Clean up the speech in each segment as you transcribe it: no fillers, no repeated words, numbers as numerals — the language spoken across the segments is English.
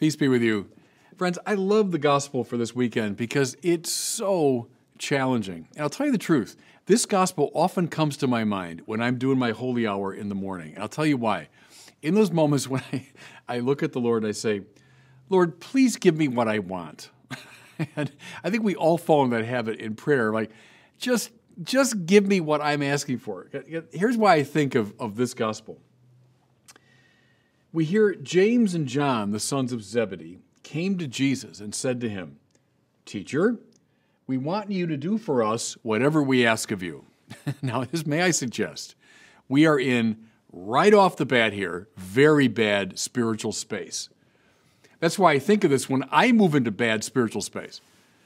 Peace be with you. Friends, I love the gospel for this weekend because it's so challenging. And I'll tell you the truth, this gospel often comes to my mind when I'm doing my holy hour in the morning. And I'll tell you why. In those moments when I look at the Lord and I say, Lord, please give me what I want. And I think we all fall in that habit in prayer, like, just give me what I'm asking for. Here's why I think of this gospel. We hear James and John, the sons of Zebedee, came to Jesus and said to him, Teacher, we want you to do for us whatever we ask of you. Now, may I suggest, we are in, right off the bat here, very bad spiritual space. That's why I think of this when I move into bad spiritual space.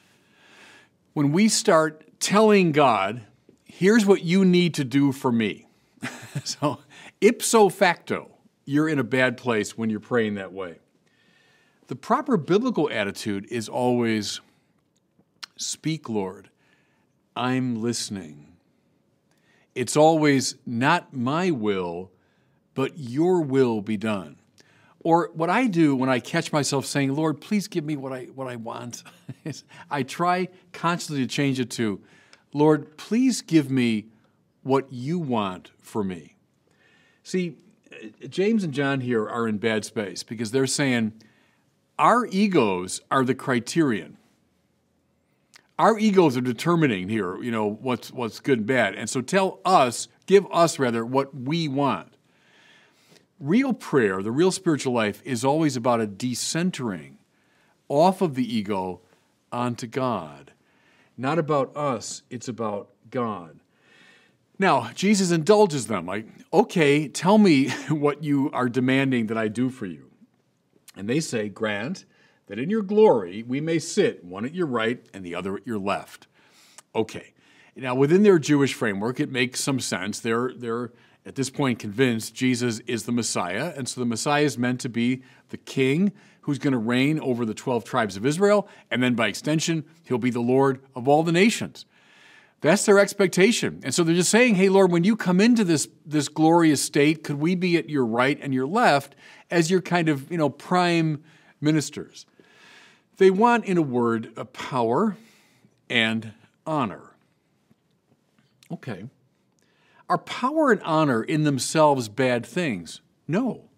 When we start telling God, here's what you need to do for me. So, ipso facto, you're in a bad place when you're praying that way. The proper biblical attitude is always, speak, Lord, I'm listening. It's always not my will, but your will be done. Or what I do when I catch myself saying, Lord, please give me what I want, is I try constantly to change it to, Lord, please give me what you want for me. See, James and John here are in bad space because they're saying, our egos are the criterion. Our egos are determining here, what's good and bad. And so give us what we want. Real prayer, the real spiritual life, is always about a decentering off of the ego onto God. Not about us, it's about God. Now, Jesus indulges them, like, okay, tell me what you are demanding that I do for you. And they say, grant that in your glory we may sit, one at your right and the other at your left. Okay. Now, within their Jewish framework, it makes some sense. They're at this point convinced Jesus is the Messiah, and so the Messiah is meant to be the king who's going to reign over the 12 tribes of Israel, and then by extension, he'll be the Lord of all the nations. That's their expectation. And so they're just saying, hey, Lord, when you come into this glorious state, could we be at your right and your left as your kind of, prime ministers? They want, in a word, a power and honor. Okay. Are power and honor in themselves bad things? No.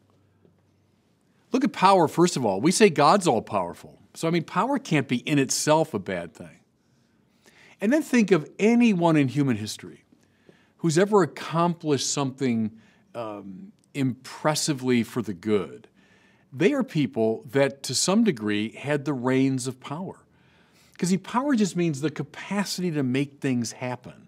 Look at power, first of all. We say God's all-powerful. So, power can't be in itself a bad thing. And then think of anyone in human history who's ever accomplished something impressively for the good. They are people that, to some degree, had the reins of power. Because power just means the capacity to make things happen.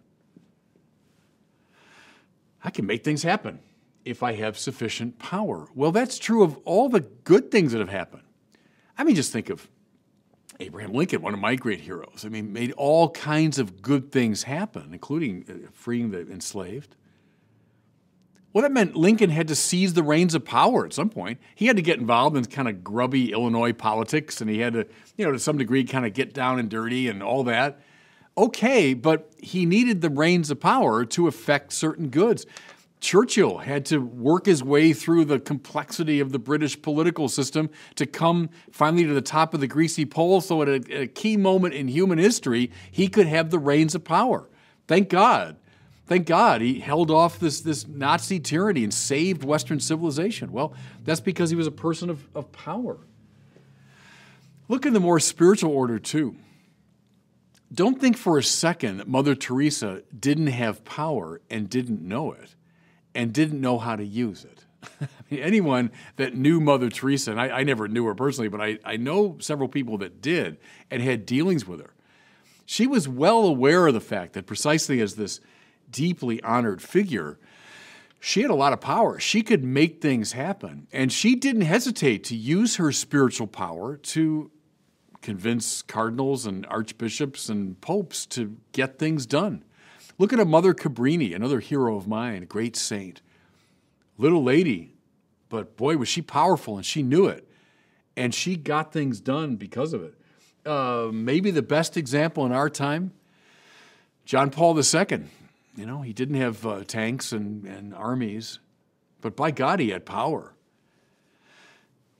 I can make things happen if I have sufficient power. Well, that's true of all the good things that have happened. Just think of Abraham Lincoln, one of my great heroes. Made all kinds of good things happen, including freeing the enslaved. Well, that meant Lincoln had to seize the reins of power at some point. He had to get involved in kind of grubby Illinois politics, and he had to, to some degree, kind of get down and dirty and all that. Okay, but he needed the reins of power to affect certain goods. Churchill had to work his way through the complexity of the British political system to come finally to the top of the greasy pole so at a key moment in human history, he could have the reins of power. Thank God. Thank God he held off this Nazi tyranny and saved Western civilization. Well, that's because he was a person of power. Look in the more spiritual order, too. Don't think for a second that Mother Teresa didn't have power and didn't know it. And didn't know how to use it. Anyone that knew Mother Teresa, and I never knew her personally, but I know several people that did and had dealings with her. She was well aware of the fact that precisely as this deeply honored figure, she had a lot of power. She could make things happen. And she didn't hesitate to use her spiritual power to convince cardinals and archbishops and popes to get things done. Look at a Mother Cabrini, another hero of mine, a great saint. Little lady, but boy, was she powerful, and she knew it. And she got things done because of it. Maybe the best example in our time, John Paul II. He didn't have tanks and armies, but by God, he had power.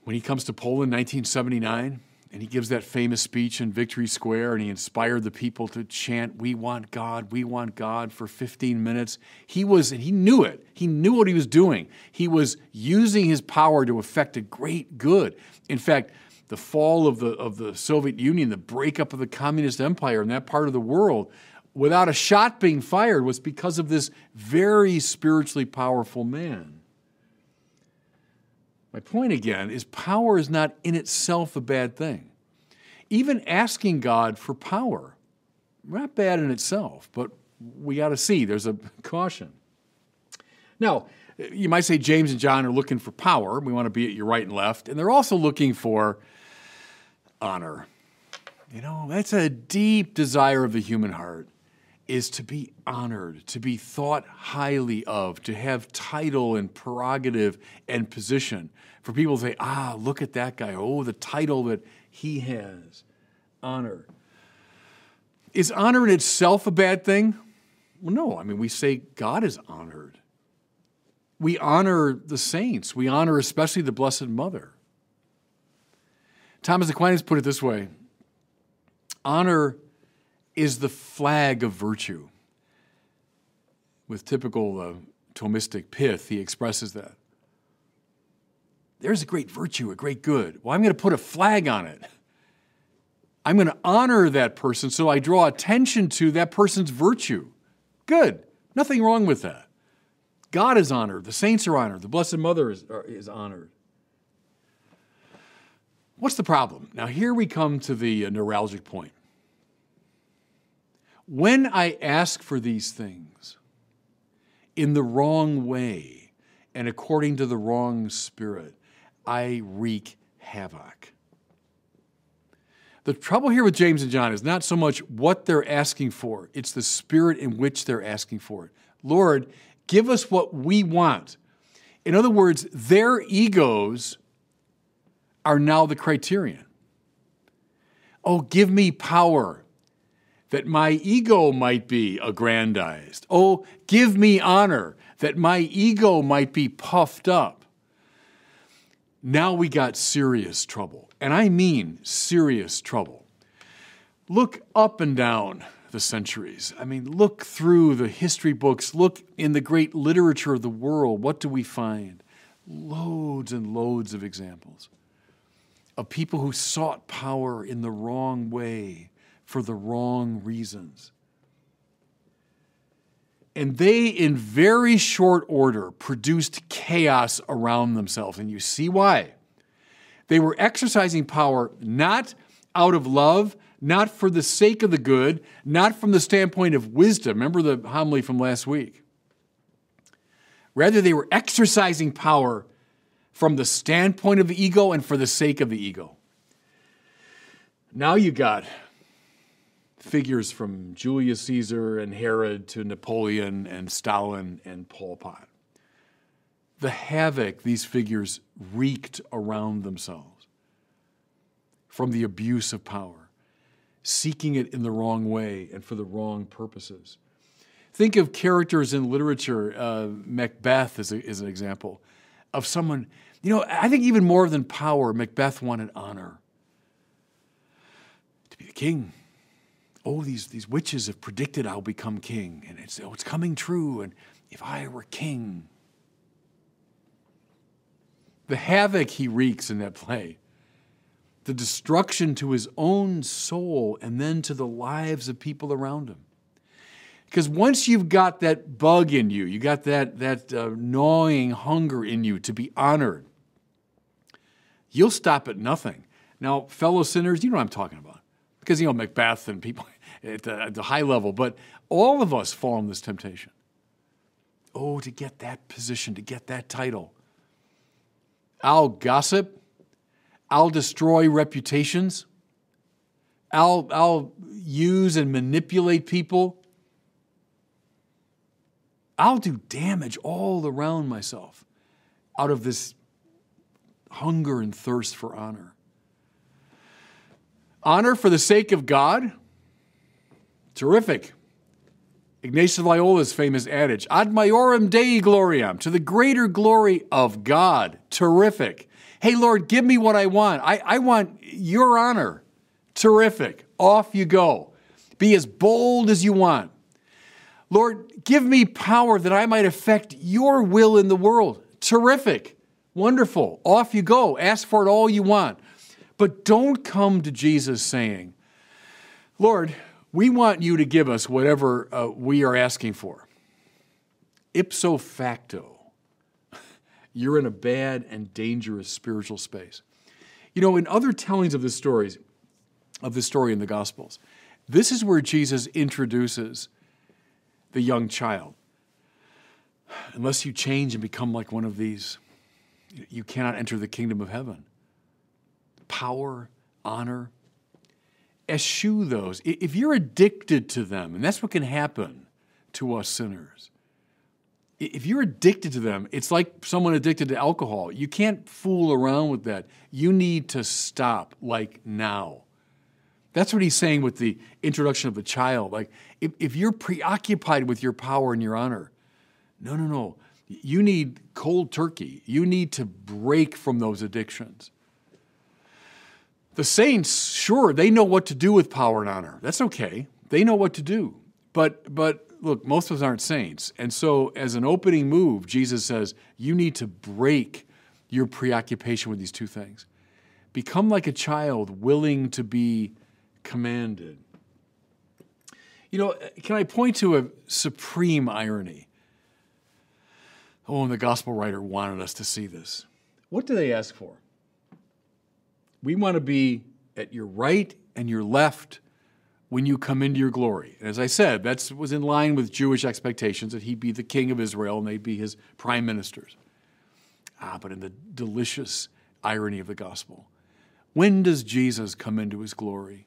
When he comes to Poland in 1979, and he gives that famous speech in Victory Square, and he inspired the people to chant, we want God," for 15 minutes. He knew it. He knew what he was doing. He was using his power to effect a great good. In fact, the fall of the Soviet Union, the breakup of the communist empire in that part of the world, without a shot being fired, was because of this very spiritually powerful man. My point again is power is not in itself a bad thing. Even asking God for power, not bad in itself, but we got to see there's a caution. Now, you might say James and John are looking for power. We want to be at your right and left. And they're also looking for honor. That's a deep desire of the human heart, is to be honored, to be thought highly of, to have title and prerogative and position. For people to say, look at that guy. Oh, the title that he has. Honor. Is honor in itself a bad thing? Well, no. We say God is honored. We honor the saints. We honor especially the Blessed Mother. Thomas Aquinas put it this way: honor is the flag of virtue. With typical Thomistic pith, he expresses that. There's a great virtue, a great good. Well, I'm going to put a flag on it. I'm going to honor that person, so I draw attention to that person's virtue. Good. Nothing wrong with that. God is honored. The saints are honored. The Blessed Mother is honored. What's the problem? Now, here we come to the neuralgic point. When I ask for these things in the wrong way and according to the wrong spirit, I wreak havoc. The trouble here with James and John is not so much what they're asking for, it's the spirit in which they're asking for it. Lord, give us what we want. In other words, their egos are now the criterion. Oh, give me power, that my ego might be aggrandized. Oh, give me honor, that my ego might be puffed up. Now we got serious trouble, and I mean serious trouble. Look up and down the centuries. Look through the history books. Look in the great literature of the world. What do we find? Loads and loads of examples of people who sought power in the wrong way for the wrong reasons. And they, in very short order, produced chaos around themselves. And you see why. They were exercising power not out of love, not for the sake of the good, not from the standpoint of wisdom. Remember the homily from last week. Rather, they were exercising power from the standpoint of the ego and for the sake of the ego. Now you got figures from Julius Caesar and Herod to Napoleon and Stalin and Pol Pot. The havoc these figures wreaked around themselves from the abuse of power, seeking it in the wrong way and for the wrong purposes. Think of characters in literature. Macbeth is an example of someone, I think even more than power, Macbeth wanted honor. To be the king. Oh, these witches have predicted I'll become king, and it's coming true, and if I were king. The havoc he wreaks in that play, the destruction to his own soul and then to the lives of people around him. Because once you've got that bug in you, you got that gnawing hunger in you to be honored, you'll stop at nothing. Now, fellow sinners, you know what I'm talking about. Because, Macbeth and people at the high level, but all of us fall in this temptation. Oh, to get that position, to get that title. I'll gossip. I'll destroy reputations. I'll use and manipulate people. I'll do damage all around myself out of this hunger and thirst for honor. Honor for the sake of God? Terrific. Ignatius of Loyola's famous adage, ad maiorem Dei gloriam, to the greater glory of God. Terrific. Hey, Lord, give me what I want. I want your honor. Terrific. Off you go. Be as bold as you want. Lord, give me power that I might affect your will in the world. Terrific. Wonderful. Off you go. Ask for it all you want. But don't come to Jesus saying, Lord, we want you to give us whatever we are asking for. Ipso facto, you're in a bad and dangerous spiritual space. You know, in other tellings of this story in the Gospels, this is where Jesus introduces the young child. Unless you change and become like one of these, you cannot enter the kingdom of heaven. Power, honor, eschew those. If you're addicted to them, and that's what can happen to us sinners, if you're addicted to them, it's like someone addicted to alcohol. You can't fool around with that. You need to stop, like now. That's what he's saying with the introduction of the child. Like, if you're preoccupied with your power and your honor, no. You need cold turkey. You need to break from those addictions. The saints, sure, they know what to do with power and honor. That's okay. They know what to do. But look, most of us aren't saints. And so as an opening move, Jesus says, you need to break your preoccupation with these two things. Become like a child willing to be commanded. You know, can I point to a supreme irony? Oh, and the gospel writer wanted us to see this. What do they ask for? We want to be at your right and your left when you come into your glory. And as I said, that was in line with Jewish expectations, that he'd be the king of Israel and they'd be his prime ministers. But in the delicious irony of the gospel, when does Jesus come into his glory?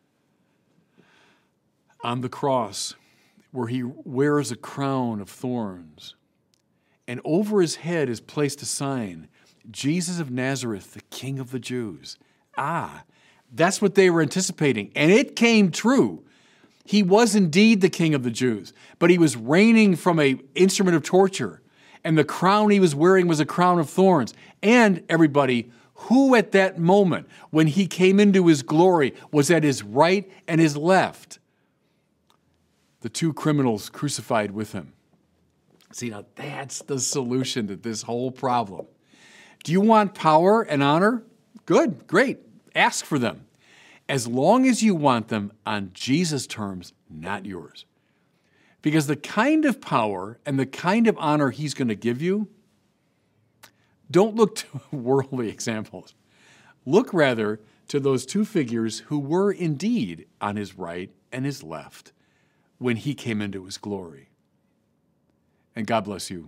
On the cross, where he wears a crown of thorns, and over his head is placed a sign, Jesus of Nazareth, the King of the Jews. That's what they were anticipating. And it came true. He was indeed the King of the Jews, but he was reigning from an instrument of torture. And the crown he was wearing was a crown of thorns. And everybody, who at that moment, when he came into his glory, was at his right and his left? The two criminals crucified with him. See, now that's the solution to this whole problem. Do you want power and honor? Good, great. Ask for them. As long as you want them on Jesus' terms, not yours. Because the kind of power and the kind of honor he's going to give you, don't look to worldly examples. Look rather to those two figures who were indeed on his right and his left when he came into his glory. And God bless you.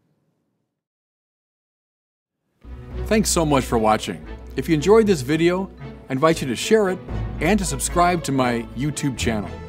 Thanks so much for watching. If you enjoyed this video, I invite you to share it and to subscribe to my YouTube channel.